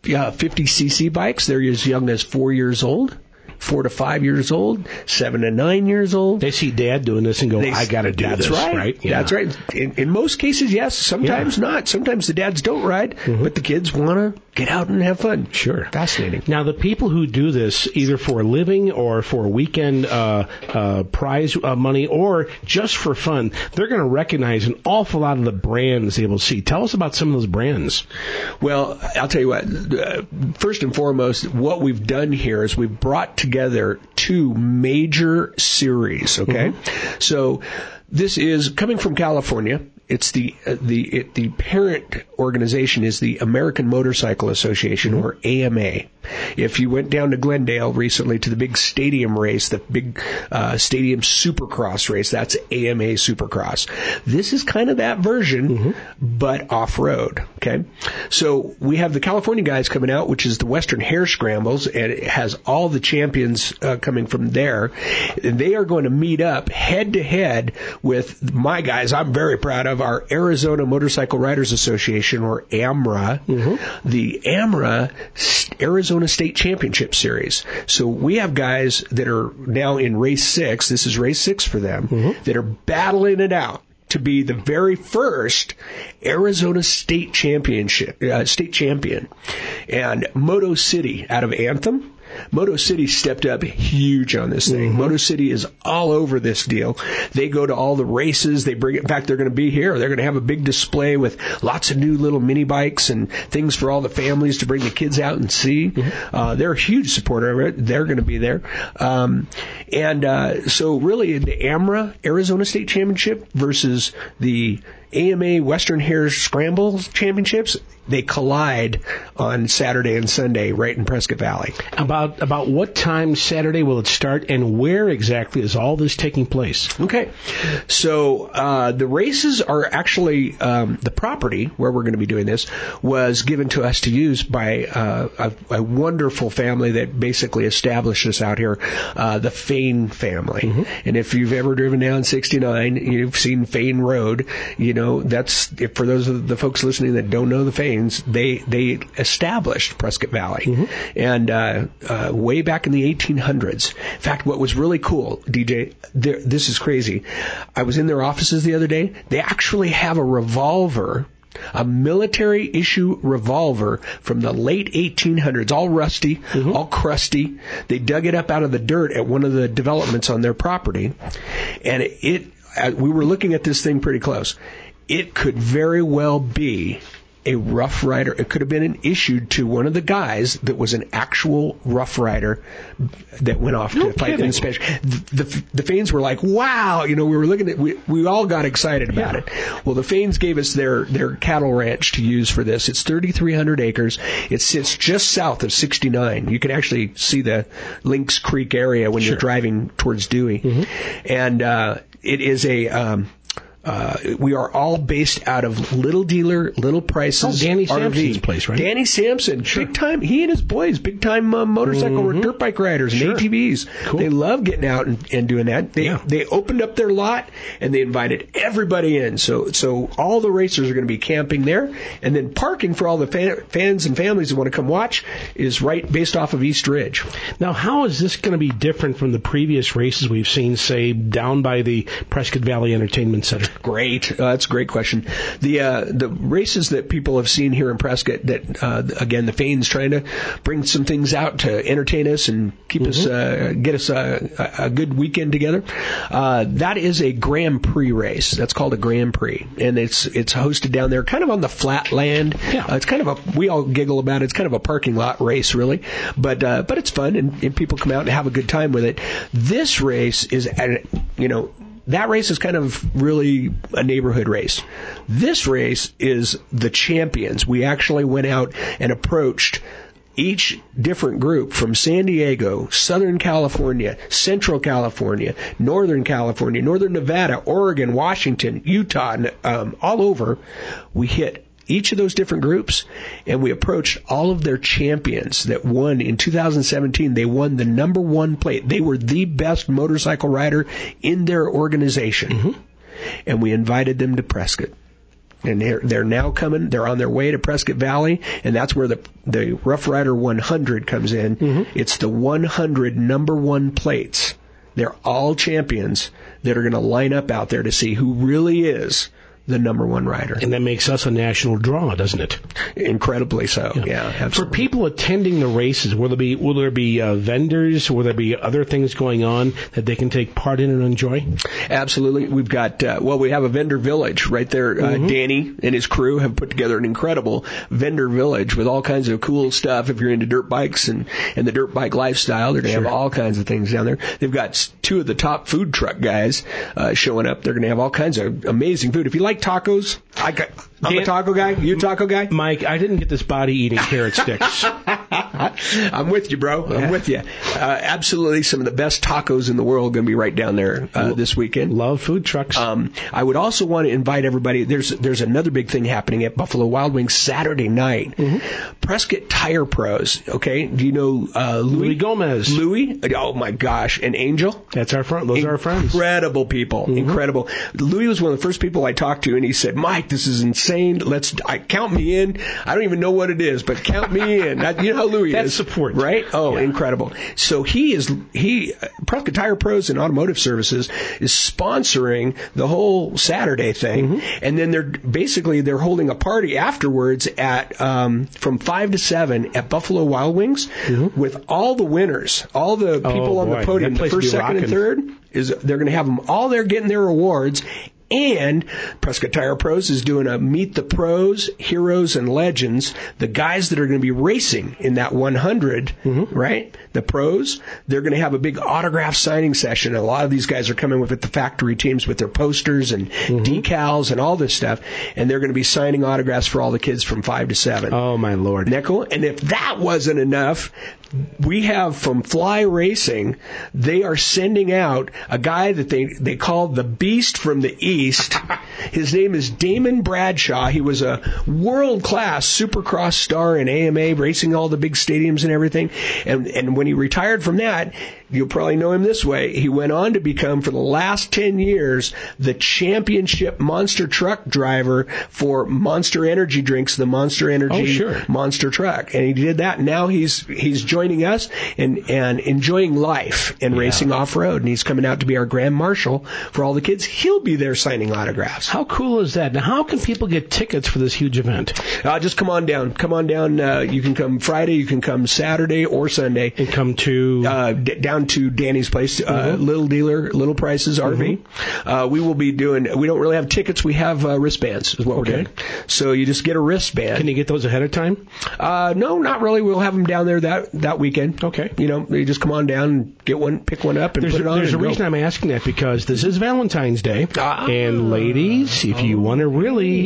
50cc bikes. They're as young as 4 years old. 4 to 5 years old, 7 to 9 years old. They see Dad doing this and go, I got to do this. Right? Yeah. That's right. In most cases, yes. Sometimes not. Sometimes the dads don't ride, but the kids want to get out and have fun. Sure. Fascinating. Now, the people who do this, either for a living or for a weekend prize money or just for fun, they're going to recognize an awful lot of the brands they will see. Tell us about some of those brands. Well, I'll tell you what. First and foremost, what we've done here is we've brought together two major series, okay? So this is coming from California. It's the parent organization is the American Motorcycle Association, or AMA. If you went down to Glendale recently to the big stadium race, the big stadium Supercross race, that's AMA Supercross. This is kind of that version, but off-road, okay? So we have the California guys coming out, which is the Western Hare Scrambles, and it has all the champions coming from there. And they are going to meet up head-to-head with my guys I'm very proud of, our Arizona Motorcycle Riders Association, or AMRA, the AMRA Arizona State Championship Series. So we have guys that are now in race 6, this is race 6 for them, that are battling it out to be the very first Arizona State Championship, state champion. And Moto City out of Anthem, Moto City stepped up huge on this thing. Moto City is all over this deal. They go to all the races. They bring it. In fact, they're going to be here. They're going to have a big display with lots of new little mini bikes and things for all the families to bring the kids out and see. They're a huge supporter of it. They're going to be there. So really the AMRA Arizona State Championship versus the AMA Western Hare Scramble Championships, they collide on Saturday and Sunday right in Prescott Valley. About what time Saturday will it start, and where exactly is all this taking place? Okay. So the races are actually, the property where we're going to be doing this was given to us to use by a wonderful family that basically established us out here, the Fain family. And if you've ever driven down 69, you've seen Fain Road, you know, that's, for those of the folks listening that don't know the Fains, they established Prescott Valley. And way back in the 1800s. In fact, what was really cool, DJ, this is crazy. I was in their offices the other day. They actually have a revolver, a military issue revolver from the late 1800s, all rusty, all crusty. They dug it up out of the dirt at one of the developments on their property. And we were looking at this thing pretty close. It could very well be a Rough Rider. It could have been issued to one of the guys that was an actual Rough Rider that went off to fight in the Spanish. The Fains were like, wow, you know, we were looking at, we all got excited about it. Well, the Fains gave us their cattle ranch to use for this. It's 3,300 acres. It sits just south of 69. You can actually see the Lynx Creek area when you're driving towards Dewey. And it is We are all based out of Little Dealer, Little Prices. Danny RV. Sampson's place, right? Danny Sampson, big time. He and his boys, big time motorcycle or dirt bike riders and ATVs. Cool. They love getting out and doing that. They opened up their lot and they invited everybody in. So all the racers are going to be camping there, and then parking for all the fans and families that want to come watch is right based off of East Ridge. Now, how is this going to be different from the previous races we've seen, say, down by the Prescott Valley Entertainment Center? Great. That's a great question. The races that people have seen here in Prescott that, again, the Fane's trying to bring some things out to entertain us and keep us, get us a good weekend together. That is a Grand Prix race. That's called a Grand Prix. And it's hosted down there kind of on the flat land. Yeah. It's kind of we all giggle about it. It's kind of a parking lot race, really. But it's fun and people come out and have a good time with it. This race is, that race is kind of really a neighborhood race. This race is the champions. We actually went out and approached each different group from San Diego, Southern California, Central California, Northern Nevada, Oregon, Washington, Utah, all over. We hit each of those different groups, and we approached all of their champions that won in 2017. They won the number one plate. They were the best motorcycle rider in their organization. And we invited them to Prescott. And they're now coming. They're on their way to Prescott Valley, and that's where the Rough Rider 100 comes in. It's the 100 number one plates. They're all champions that are going to line up out there to see who really is the number one rider. And that makes us a national draw, doesn't it? Incredibly so. Yeah, absolutely. For people attending the races, will there be vendors? Will there be other things going on that they can take part in and enjoy? Absolutely. We've got, we have a vendor village right there. Danny and his crew have put together an incredible vendor village with all kinds of cool stuff. If you're into dirt bikes and the dirt bike lifestyle, they're going to have all kinds of things down there. They've got two of the top food truck guys showing up. They're going to have all kinds of amazing food. If you like tacos, I'm a taco guy. You a taco guy? Mike, I didn't get this body eating carrot sticks. I'm with you, bro. I'm with you. Absolutely, some of the best tacos in the world going to be right down there this weekend. Love food trucks. I would also want to invite everybody. There's another big thing happening at Buffalo Wild Wings Saturday night. Prescott Tire Pros. Okay, do you know Louis Gomez? Louis? Oh my gosh, and Angel. That's our friend. Those are our friends. Incredible people. Incredible. Louis was one of the first people I talked to, and he said, "Mike, this is insane. Count me in. I don't even know what it is, but count me in." You know how Louis is. That's support, right? Oh, incredible. So Prescott Tire Pros and Automotive Services is sponsoring the whole Saturday thing, and then they're holding a party afterwards at from 5 to 7 at Buffalo Wild Wings with all the winners, all the people on the podium, the first, second, and third. They're going to have them all there getting their awards. And Prescott Tire Pros is doing a Meet the Pros, Heroes, and Legends, the guys that are going to be racing in that 100, right? The pros, they're going to have a big autograph signing session. A lot of these guys are coming with the factory teams with their posters and decals and all this stuff, and they're going to be signing autographs for all the kids from 5 to 7. Oh, my Lord. Isn't that cool? And if that wasn't enough, we have from Fly Racing, they are sending out a guy that they call the Beast from the East. His name is Damon Bradshaw. He was a world-class supercross star in AMA, racing all the big stadiums and everything. And when he retired from that, you'll probably know him this way. He went on to become, for the last 10 years, the championship monster truck driver for Monster Energy drinks, the Monster Energy Monster Truck. And he did that. Now he's joining us and enjoying life and racing off-road. And he's coming out to be our Grand Marshal for all the kids. He'll be there signing autographs. How cool is that? Now, how can people get tickets for this huge event? Just come on down. Come on down. You can come Friday. You can come Saturday or Sunday. And come to... down to Danny's place, Little Dealer, Little Prices RV. We will be doing, we don't really have tickets, we have wristbands is what we're doing. So you just get a wristband. Can you get those ahead of time? No, not really. We'll have them down there that weekend. Okay. You just come on down and get one, pick one up and put it on. There's a reason I'm asking that, because this is Valentine's Day. And ladies, if you want to really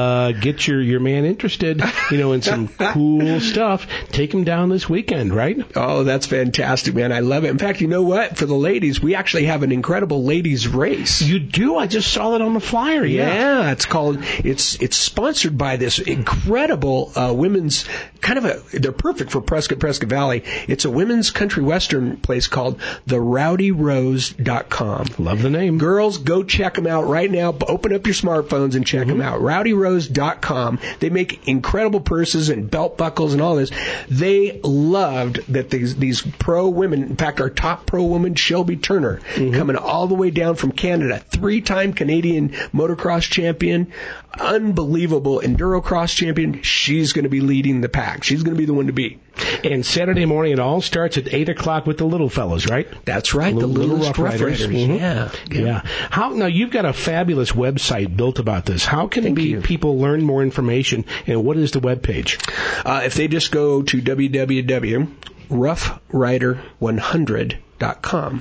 get your man interested, in some cool stuff, take him down this weekend, right? Oh, that's fantastic, man. I love it. In fact, you know what? For the ladies, we actually have an incredible ladies race. You do? I just saw it on the flyer. Yeah, it's sponsored by this incredible women's they're perfect for Prescott Valley. It's a women's country western place called therowdyrose.com. Love the name. Girls, go check them out right now. Open up your smartphones and check them out. rowdyrose.com. They make incredible purses and belt buckles and all this. They loved that these pro women, in fact, our top pro woman, Shelby Turner, coming all the way down from Canada, 3-time Canadian motocross champion, unbelievable endurocross champion. She's going to be leading the pack. She's going to be the one to beat. And Saturday morning, it all starts at 8 o'clock with the little fellas, right? That's right, the Little Rough Riders. Yeah. Now, you've got a fabulous website built about this. How can people learn more information, and what is the webpage? If they just go to www.roughrider100.com,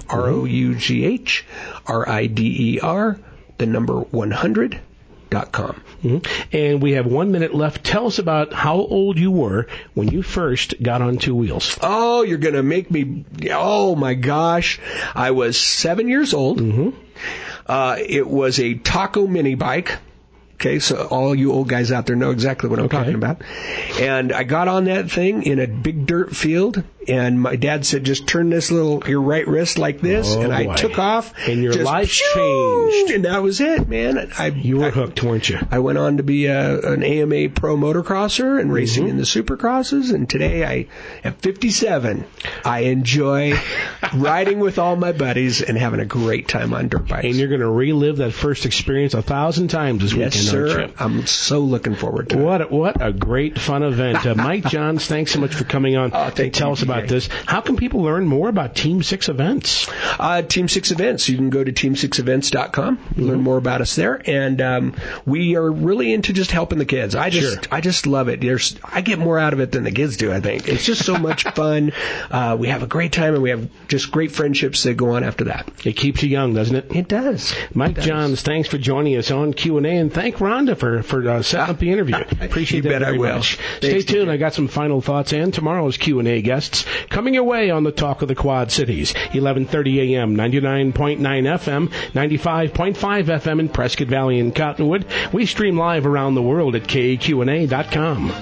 ROUGHRIDER, the number 100.com. And we have 1 minute left. Tell us about how old you were when you first got on two wheels. Oh, you're going to make me... Oh, my gosh. I was 7 years old. It was a Taco mini bike. Okay, so all you old guys out there know exactly what I'm talking about. And I got on that thing in a big dirt field, and my dad said, just turn your right wrist like this, and I took off. And your life changed. And that was it, man. You were hooked, weren't you? I went on to be an AMA pro motocrosser and racing in the supercrosses, and today, at 57, I enjoy riding with all my buddies and having a great time on dirt bikes. And you're going to relive that first experience 1,000 times this weekend. Sir, I'm so looking forward to it. What a great fun event. Mike Johns, thanks so much for coming on to tell us about this. How can people learn more about Team 6 Events? Team 6 Events. You can go to team6events.com, learn more about us there. And we are really into just helping the kids. I just love it. I get more out of it than the kids do, I think. It's just so much fun. We have a great time, and we have just great friendships that go on after that. It keeps you young, doesn't it? It does. Mike Johns, thanks for joining us on Q&A, and thank Rhonda for setting up the interview. Appreciate that very much. Stay tuned. I got some final thoughts and tomorrow's Q&A guests coming your way on the Talk of the Quad Cities. 11:30 a.m., 99.9 FM, 95.5 FM in Prescott Valley and Cottonwood. We stream live around the world at KQNA.com.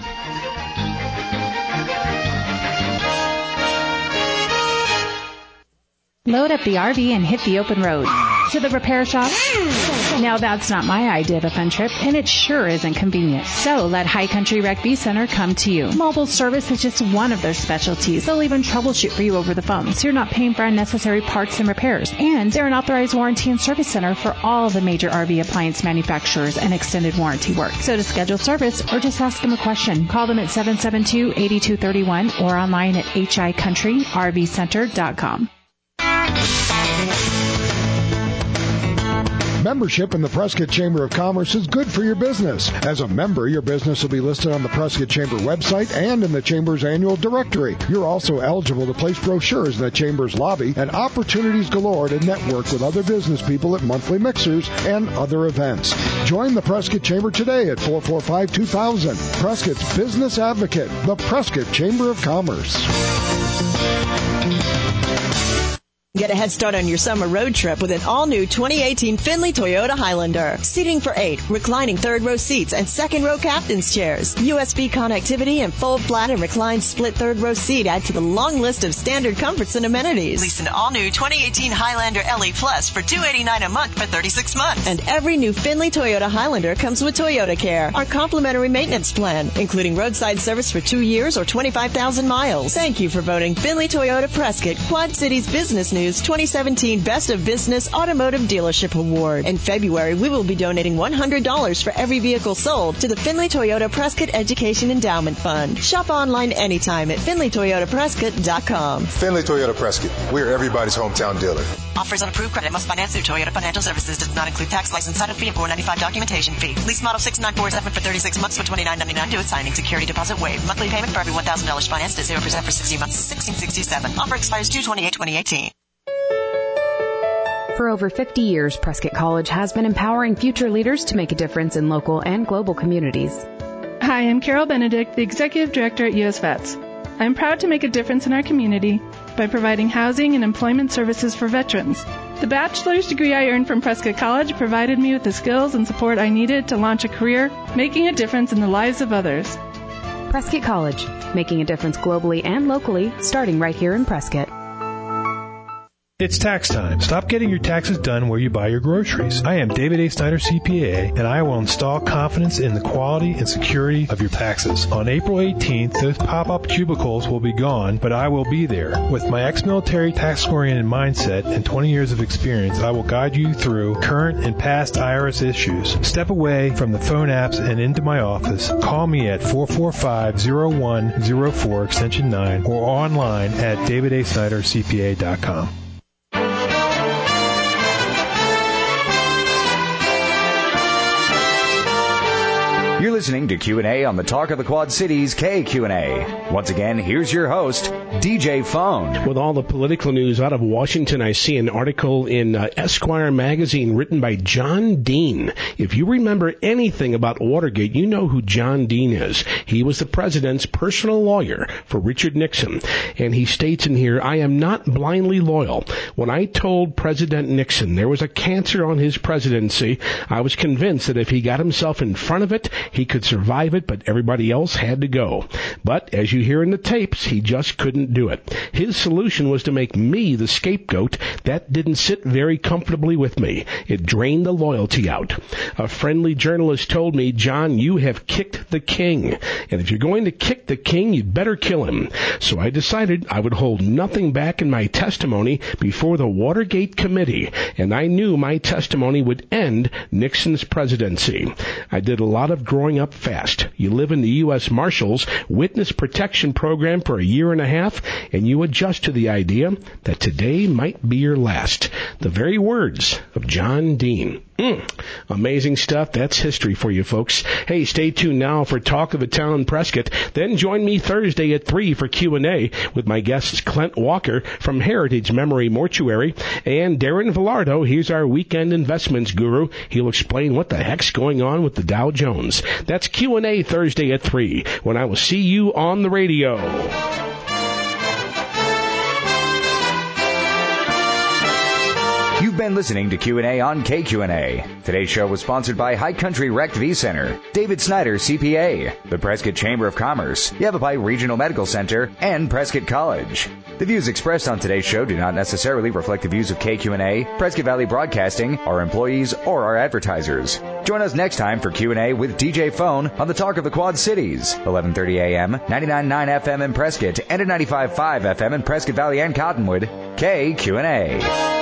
Load up the RV and hit the open road. To the repair shop? Now that's not my idea of a fun trip, and it sure isn't convenient. So let High Country Rec V Center come to you. Mobile service is just one of their specialties. They'll even troubleshoot for you over the phone, so you're not paying for unnecessary parts and repairs. And they're an authorized warranty and service center for all the major RV appliance manufacturers and extended warranty work. So to schedule service or just ask them a question, call them at 772-8231 or online at hicountryrvcenter.com. Membership in the Prescott Chamber of Commerce is good for your business. As a member, your business will be listed on the Prescott Chamber website and in the Chamber's annual directory. You're also eligible to place brochures in the Chamber's lobby and opportunities galore to network with other business people at monthly mixers and other events. Join the Prescott Chamber today at 445-2000. Prescott's Business Advocate, the Prescott Chamber of Commerce. Get a head start on your summer road trip with an all-new 2018 Findlay Toyota Highlander. Seating for 8, reclining third-row seats and second-row captain's chairs. USB connectivity and fold flat and recline split third-row seat add to the long list of standard comforts and amenities. Lease an all-new 2018 Highlander LE Plus for $289 a month for 36 months. And every new Findlay Toyota Highlander comes with Toyota Care, our complimentary maintenance plan, including roadside service for 2 years or 25,000 miles. Thank you for voting Findlay Toyota Prescott Quad Cities Business News 2017 Best of Business Automotive Dealership Award. In February, we will be donating $100 for every vehicle sold to the Findlay Toyota Prescott Education Endowment Fund. Shop online anytime at FindlayToyotaPrescott.com. Findlay Toyota Prescott. We're everybody's hometown dealer. Offers on approved credit. Must finance through Toyota Financial Services. Does not include tax, license, setup fee, and $495 documentation fee. Lease model 6947 for 36 months for $29.99 due at signing. Security deposit waived. Monthly payment for every $1,000 financed at 0% for 60 months. 1667. Offer expires 2/28/2018. For over 50 years, Prescott College has been empowering future leaders to make a difference in local and global communities. Hi, I'm Carol Benedict, the Executive Director at US Vets. I'm proud to make a difference in our community by providing housing and employment services for veterans. The bachelor's degree I earned from Prescott College provided me with the skills and support I needed to launch a career, making a difference in the lives of others. Prescott College, making a difference globally and locally, starting right here in Prescott. It's tax time. Stop getting your taxes done where you buy your groceries. I am David A. Snyder, CPA, and I will install confidence in the quality and security of your taxes. On April 18th, those pop-up cubicles will be gone, but I will be there. With my ex-military tax-oriented mindset and 20 years of experience, I will guide you through current and past IRS issues. Step away from the phone apps and into my office. Call me at 445-0104 extension 9 or online at davidasnydercpa.com. You're listening to Q&A on the Talk of the Quad Cities KQNA. Once again, here's your host, DJ Phone. With all the political news out of Washington, I see an article in Esquire magazine written by John Dean. If you remember anything about Watergate, you know who John Dean is. He was the president's personal lawyer for Richard Nixon. And he states in here, I am not blindly loyal. When I told President Nixon there was a cancer on his presidency, I was convinced that if he got himself in front of it, he could survive it, but everybody else had to go. But, as you hear in the tapes, he just couldn't do it. His solution was to make me the scapegoat. That didn't sit very comfortably with me. It drained the loyalty out. A friendly journalist told me, John, you have kicked the king. And if you're going to kick the king, you'd better kill him. So I decided I would hold nothing back in my testimony before the Watergate Committee. And I knew my testimony would end Nixon's presidency. I did a lot of growing up fast. You live in the U.S. Marshals Witness Protection Program for a year and a half, and you adjust to the idea that today might be your last. The very words of John Dean. Amazing stuff. That's history for you folks. Hey, stay tuned now for Talk of the Town Prescott. Then join me Thursday at 3 for Q&A with my guests Clint Walker from Heritage Memory Mortuary and Darren Villardo. He's our weekend investments guru. He'll explain what the heck's going on with the Dow Jones. That's Q&A Thursday at 3 when I will see you on the radio. You've been listening to Q&A on KQNA. Today's show was sponsored by High Country Rec V Center, David Snyder CPA, the Prescott Chamber of Commerce, Yavapai Regional Medical Center, and Prescott College. The views expressed on today's show do not necessarily reflect the views of KQNA, Prescott Valley Broadcasting, our employees, or our advertisers. Join us next time for Q&A with DJ Phone on the Talk of the Quad Cities, 11:30 a.m., 99.9 FM in Prescott, and at 95.5 FM in Prescott Valley and Cottonwood. KQNA.